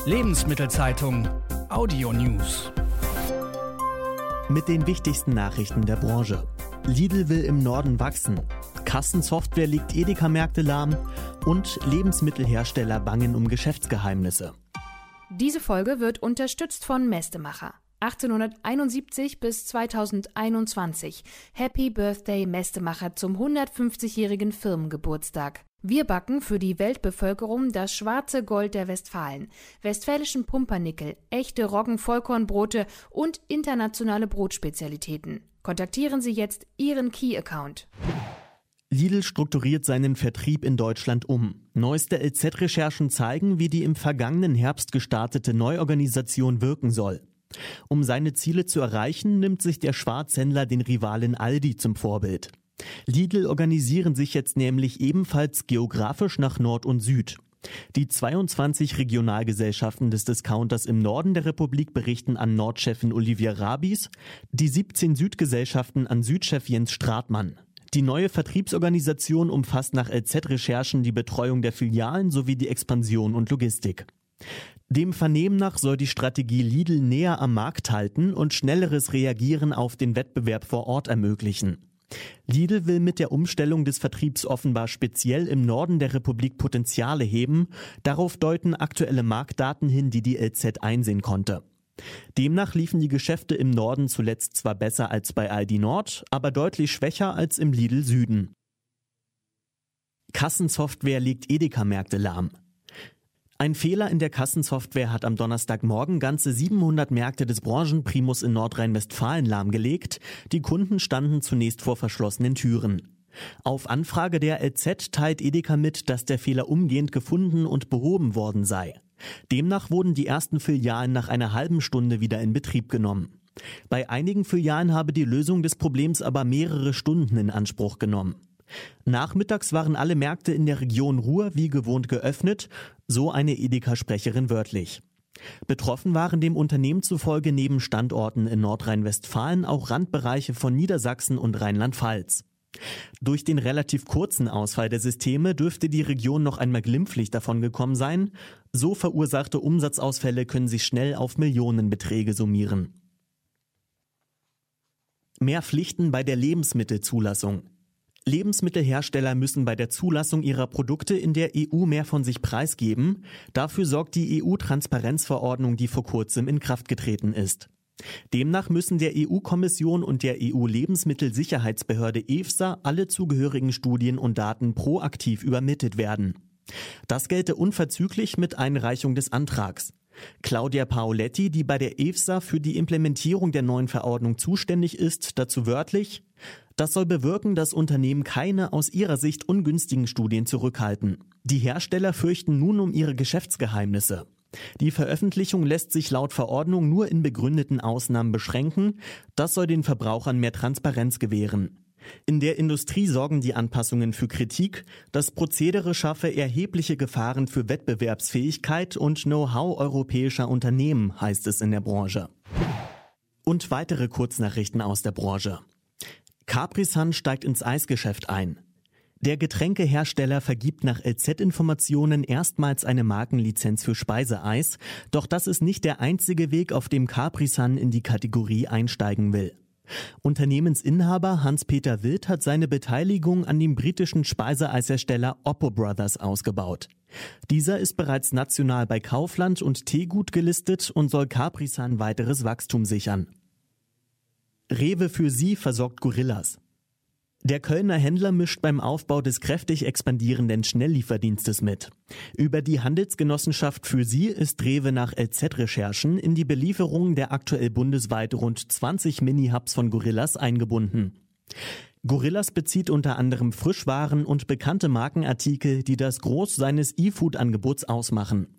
Lebensmittelzeitung Audio News. Mit den wichtigsten Nachrichten der Branche. Lidl will im Norden wachsen. Kassensoftware legt Edeka-Märkte lahm und Lebensmittelhersteller bangen um Geschäftsgeheimnisse. Diese Folge wird unterstützt von Mestemacher. 1871 bis 2021. Happy Birthday Mestemacher zum 150-jährigen Firmengeburtstag. Wir backen für die Weltbevölkerung das schwarze Gold der Westfalen, westfälischen Pumpernickel, echte Roggen-Vollkornbrote und internationale Brotspezialitäten. Kontaktieren Sie jetzt Ihren Key-Account. Lidl strukturiert seinen Vertrieb in Deutschland um. Neueste LZ-Recherchen zeigen, wie die im vergangenen Herbst gestartete Neuorganisation wirken soll. Um seine Ziele zu erreichen, nimmt sich der Schwarzhändler den Rivalen Aldi zum Vorbild. Lidl organisieren sich jetzt nämlich ebenfalls geografisch nach Nord und Süd. Die 22 Regionalgesellschaften des Discounters im Norden der Republik berichten an Nordchefin Olivia Rabies, die 17 Südgesellschaften an Südchef Jens Stratmann. Die neue Vertriebsorganisation umfasst nach LZ-Recherchen die Betreuung der Filialen sowie die Expansion und Logistik. Dem Vernehmen nach soll die Strategie Lidl näher am Markt halten und schnelleres Reagieren auf den Wettbewerb vor Ort ermöglichen. Lidl will mit der Umstellung des Vertriebs offenbar speziell im Norden der Republik Potenziale heben. Darauf deuten aktuelle Marktdaten hin, die die LZ einsehen konnte. Demnach liefen die Geschäfte im Norden zuletzt zwar besser als bei Aldi Nord, aber deutlich schwächer als im Lidl Süden. Kassensoftware legt Edeka-Märkte lahm. Ein Fehler in der Kassensoftware hat am Donnerstagmorgen ganze 700 Märkte des Branchenprimus in Nordrhein-Westfalen lahmgelegt. Die Kunden standen zunächst vor verschlossenen Türen. Auf Anfrage der LZ teilt Edeka mit, dass der Fehler umgehend gefunden und behoben worden sei. Demnach wurden die ersten Filialen nach einer halben Stunde wieder in Betrieb genommen. Bei einigen Filialen habe die Lösung des Problems aber mehrere Stunden in Anspruch genommen. Nachmittags waren alle Märkte in der Region Ruhr wie gewohnt geöffnet, so eine Edeka-Sprecherin wörtlich. Betroffen waren dem Unternehmen zufolge neben Standorten in Nordrhein-Westfalen auch Randbereiche von Niedersachsen und Rheinland-Pfalz. Durch den relativ kurzen Ausfall der Systeme dürfte die Region noch einmal glimpflich davon gekommen sein. So verursachte Umsatzausfälle können sich schnell auf Millionenbeträge summieren. Mehr Pflichten bei der Lebensmittelzulassung. Lebensmittelhersteller müssen bei der Zulassung ihrer Produkte in der EU mehr von sich preisgeben. Dafür sorgt die EU-Transparenzverordnung, die vor kurzem in Kraft getreten ist. Demnach müssen der EU-Kommission und der EU-Lebensmittelsicherheitsbehörde EFSA alle zugehörigen Studien und Daten proaktiv übermittelt werden. Das gelte unverzüglich mit Einreichung des Antrags. Claudia Paoletti, die bei der EFSA für die Implementierung der neuen Verordnung zuständig ist, dazu wörtlich: Das soll bewirken, dass Unternehmen keine aus ihrer Sicht ungünstigen Studien zurückhalten. Die Hersteller fürchten nun um ihre Geschäftsgeheimnisse. Die Veröffentlichung lässt sich laut Verordnung nur in begründeten Ausnahmen beschränken. Das soll den Verbrauchern mehr Transparenz gewähren. In der Industrie sorgen die Anpassungen für Kritik. Das Prozedere schaffe erhebliche Gefahren für Wettbewerbsfähigkeit und Know-how europäischer Unternehmen, heißt es in der Branche. Und weitere Kurznachrichten aus der Branche. Capri-Sun steigt ins Eisgeschäft ein. Der Getränkehersteller vergibt nach LZ-Informationen erstmals eine Markenlizenz für Speiseeis. Doch das ist nicht der einzige Weg, auf dem Capri-Sun in die Kategorie einsteigen will. Unternehmensinhaber Hans-Peter Wild hat seine Beteiligung an dem britischen Speiseeishersteller Oppo Brothers ausgebaut. Dieser ist bereits national bei Kaufland und Teegut gelistet und soll Capri-Sun weiteres Wachstum sichern. Rewe für Sie versorgt Gorillas. Der Kölner Händler mischt beim Aufbau des kräftig expandierenden Schnelllieferdienstes mit. Über die Handelsgenossenschaft für Sie ist Rewe nach LZ-Recherchen in die Belieferung der aktuell bundesweit rund 20 Mini-Hubs von Gorillas eingebunden. Gorillas bezieht unter anderem Frischwaren und bekannte Markenartikel, die das Gros seines E-Food-Angebots ausmachen.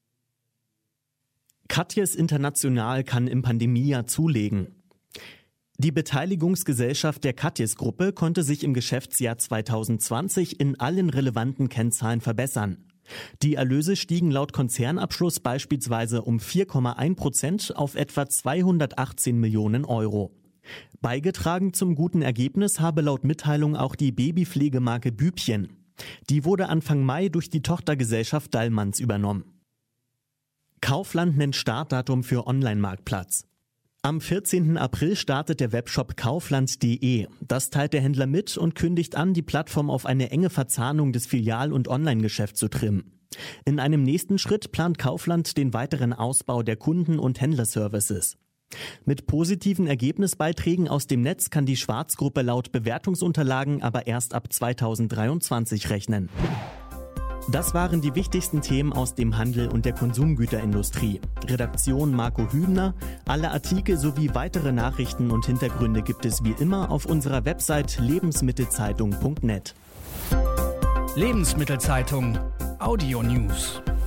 Katjes International kann im Pandemiejahr zulegen. Die Beteiligungsgesellschaft der Katjes-Gruppe konnte sich im Geschäftsjahr 2020 in allen relevanten Kennzahlen verbessern. Die Erlöse stiegen laut Konzernabschluss beispielsweise um 4,1% auf etwa 218 Millionen Euro. Beigetragen zum guten Ergebnis habe laut Mitteilung auch die Babypflegemarke Bübchen. Die wurde Anfang Mai durch die Tochtergesellschaft Dallmanns übernommen. Kaufland nennt Startdatum für Online-Marktplatz. Am 14. April startet der Webshop kaufland.de. Das teilt der Händler mit und kündigt an, die Plattform auf eine enge Verzahnung des Filial- und Online-Geschäfts zu trimmen. In einem nächsten Schritt plant Kaufland den weiteren Ausbau der Kunden- und Händlerservices. Mit positiven Ergebnisbeiträgen aus dem Netz kann die Schwarz-Gruppe laut Bewertungsunterlagen aber erst ab 2023 rechnen. Das waren die wichtigsten Themen aus dem Handel und der Konsumgüterindustrie. Redaktion Marco Hübner. Alle Artikel sowie weitere Nachrichten und Hintergründe gibt es wie immer auf unserer Website lebensmittelzeitung.net. Lebensmittelzeitung Audio News.